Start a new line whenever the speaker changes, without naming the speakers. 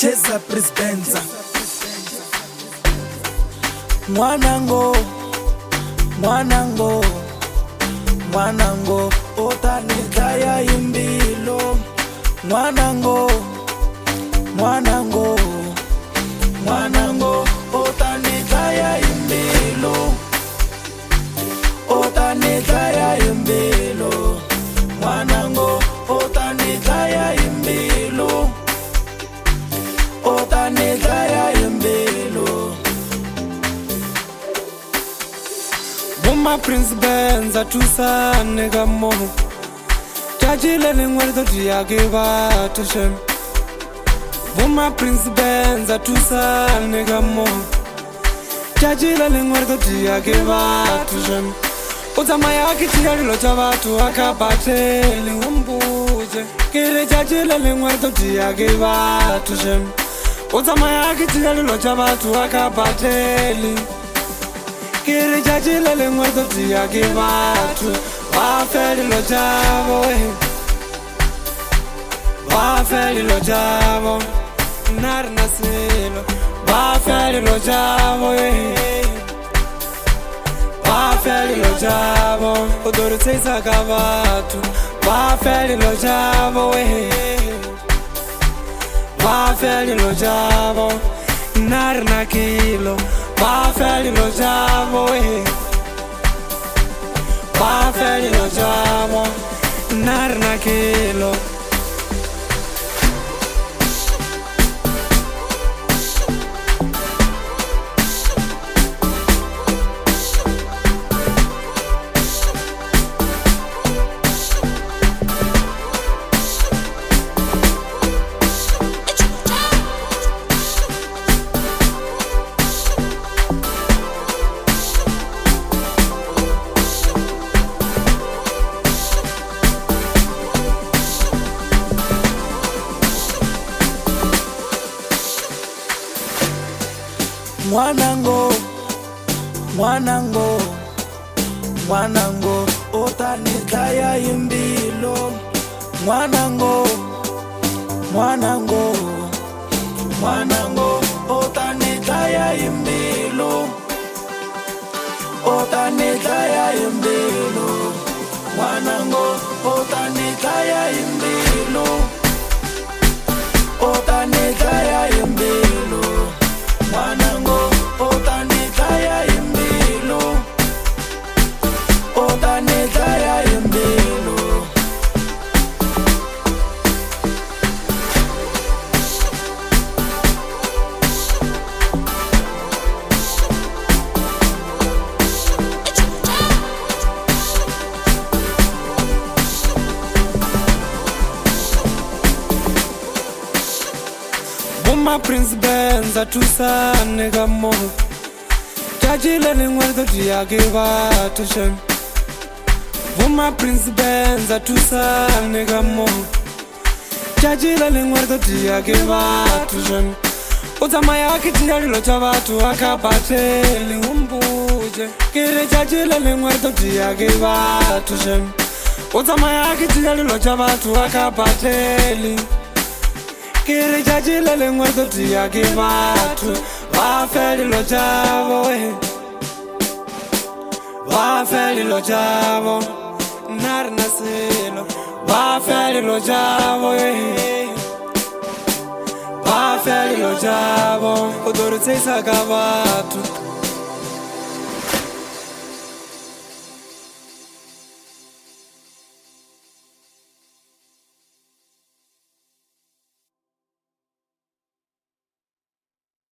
cheza Prisbenza. Mwanango, mwanango, mwanango, otanikaya imbilo. Mwanango, mwanango, mwanango, otanikaya imbilo. Otanikaya imbilo. Mwanango, otanikaya imbilo. Otanikaya imbilo. Buma Prisbenza tusa nega mo. Tajile lingwardo diagiba tushem. Buma Prisbenza tusa nega mo. Tajile lingwardo diagiba tushem. Utamaya kitiyari locha watu wakapatele umbuje. Kire tajile lingwardo diagiba tushem. Utamaya kitiyari locha watu wakapatele. Kiri jajile lingwardo diagibatu. Wafeli lo jabo wafeli lo jabo. Narna silo. Wafeli lo jabo wafeli lo jabo. Odoro tesa gabatu. Wafeli lo jabo wafeli lo jabo. Narna kilo. Wafeli lo jabo wafeli lo jabo. Narna kilo. Mwanango, mwanango, mwanango, otanikaya imbilo. Mwanango, mwanango, mwanango, otanikaya imbilo. Otanikaya imbilo. Mwanango, otanikaya imbilo. Otanikaya imbilo. Mwanango, otanikaya imbilo. Otanikaya imbilo. Buma Prisbenza tusa nega mo. Tajile lingwardo diagiba tushem. Buma Prisbenza tusa nega mo. Tajile lingwardo diagiba tushem. Utamaya kitiyari locha watu wakapatele umbuje. Kire tajile lingwardo diagiba tushem. Utamaya kitiyari locha watu wakapatele. Kiri jajile lingwardo diagibatu. Wafeli lo jabo wafeli lo jabo. Narna silo. Wafeli lo jabo wafeli lo jabo. Odoro tesa gabatu.